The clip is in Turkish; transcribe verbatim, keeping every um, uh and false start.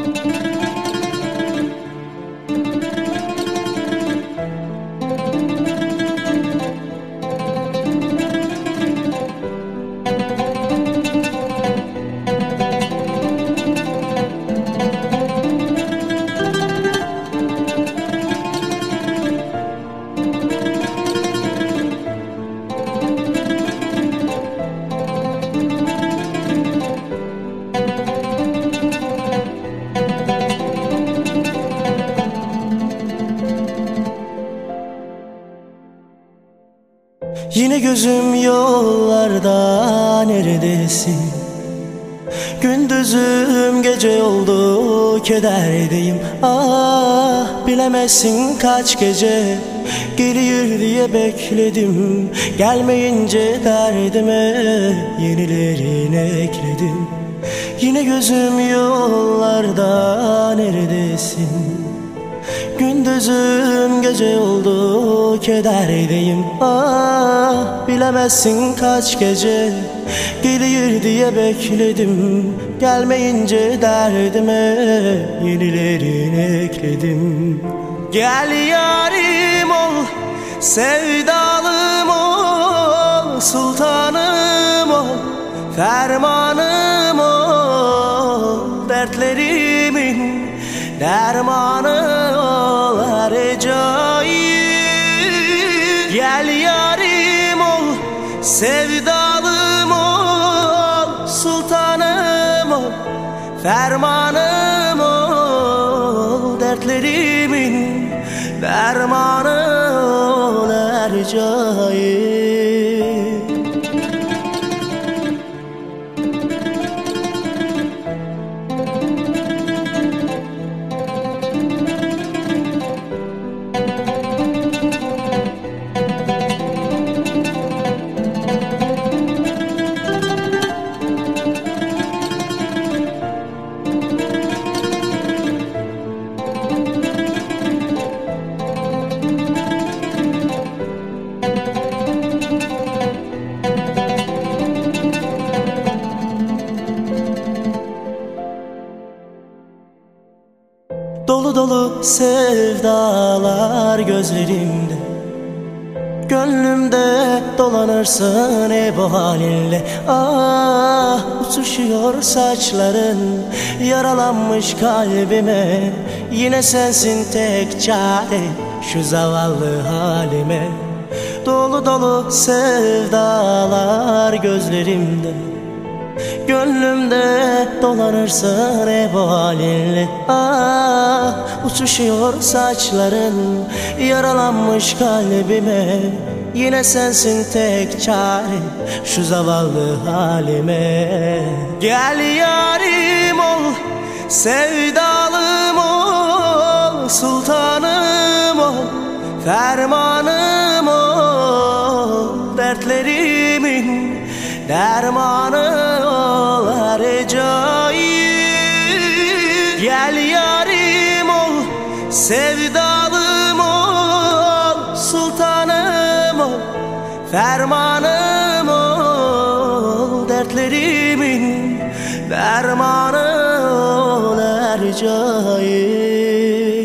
Yine gözüm yollarda, neredesin? Gündüzüm gece oldu, kederdeyim. Ah, bilemezsin kaç gece gelir diye bekledim. Gelmeyince derdime yenilerini ekledim. Yine gözüm yollarda, neredesin? Gündüzüm gece oldu, kederdeyim. Ah, bilemezsin kaç gece gelir diye bekledim. Gelmeyince derdime yenilerini ekledim. Gel yarim ol, sevdalım ol, sultanım ol, fermanım ol, dertlerimin dermanı ol her cayı. Gel yarim ol, sevdalım ol, sultanım ol, fermanım ol, dertlerimin dermanı ol her cayı. Dolu dolu sevdalar gözlerimde, gönlümde dolanırsın hep o halinle. Ah, uçuşuyor saçların yaralanmış kalbime. Yine sensin tek çare şu zavallı halime. Dolu dolu sevdalar gözlerimde, gönlümde dolanırsın hep o halinle. Ah, uçuşuyor saçların yaralanmış kalbime. Yine sensin tek çare şu zavallı halime. Gel yarim ol, sevdalım ol, sultanım ol, fermanım ol, dertlerimin dermanı ol her cayı. Gel yarim ol, sevdalım ol, sultanım ol, fermanım ol, dertlerimin dermanı ol her cayı.